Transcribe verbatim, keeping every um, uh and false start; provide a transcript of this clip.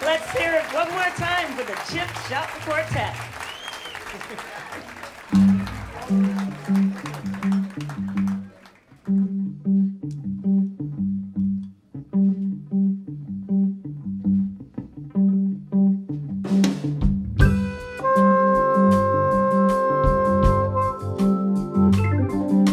Let's hear it one more time for the Chip Shop Quartet.